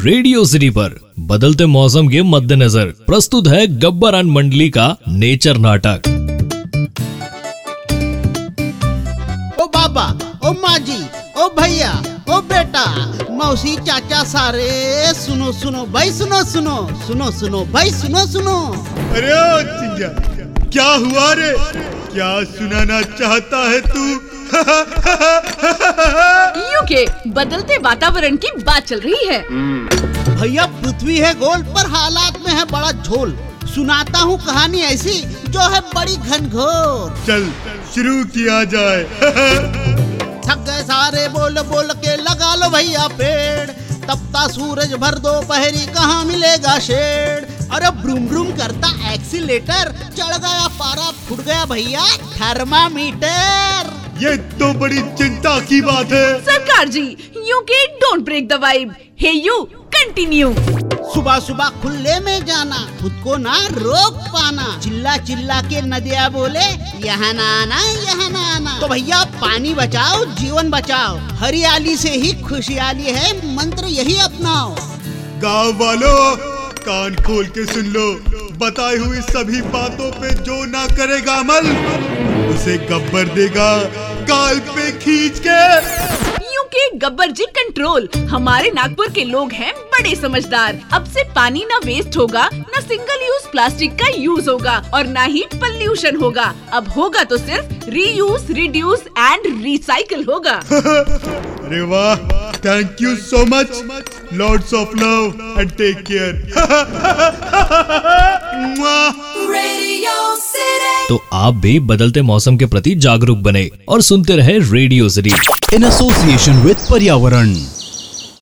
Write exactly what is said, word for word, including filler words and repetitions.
Radio city पर बदलते मौसम के मद्देनजर प्रस्तुत है गब्बर एंड मंडली का नेचर नाटक। ओ बाबा, ओ माँ जी, ओ भैया, ओ बेटा, मौसी, चाचा, सारे सुनो सुनो भाई, सुनो सुनो सुनो सुनो भाई, सुनो सुनो। अरे ओ चिंजा, क्या हुआ रे? क्या सुनाना चाहता है तू? यूके बदलते वातावरण की बात चल रही है। भैया पृथ्वी है गोल पर हालात में है बड़ा झोल। सुनाता हूँ कहानी ऐसी जो है बड़ी घनघोर। चल शुरू किया जाए। थक गए सारे बोल बोल के लगा लो भैया पेड़। तपता सूरज भर दोपहरी कहाँ मिलेगा शेड। अरे ब्रूम ब्रूम करता एक्सीलेटर, चढ़ गया पारा, फुट गया भैया थर्मामीटर। ये तो बड़ी चिंता की बात है। सरकार जी, UK don't break the vibe. Hey you continue. सुबह सुबह खुले में जाना, खुद को ना रोक पाना। चिल्ला चिल्ला के नदिया बोले यहाँ ना आना, यहाँ ना आना। तो भैया पानी बचाओ, जीवन बचाओ। हरियाली से ही खुशहाली है, मंत्र यही अपनाओ। गाँव वालों कान खोल के सुन लो, बताई हुई सभी बातों पे जो ना करेगा अमल उसे गब्बर देगा गाल पे खींच के। UK Gabbar ji control. हमारे नागपुर के लोग हैं बड़े समझदार। अब से पानी ना वेस्ट होगा, ना सिंगल यूज प्लास्टिक का यूज होगा और ना ही पॉल्यूशन होगा। अब होगा तो सिर्फ रीयूज, रिड्यूस एंड रिसाइकल होगा। अरे वाह, thank you so much. Lots of love and take care. तो आप भी बदलते मौसम के प्रति जागरूक बने और सुनते रहे radio city in association with पर्यावरण।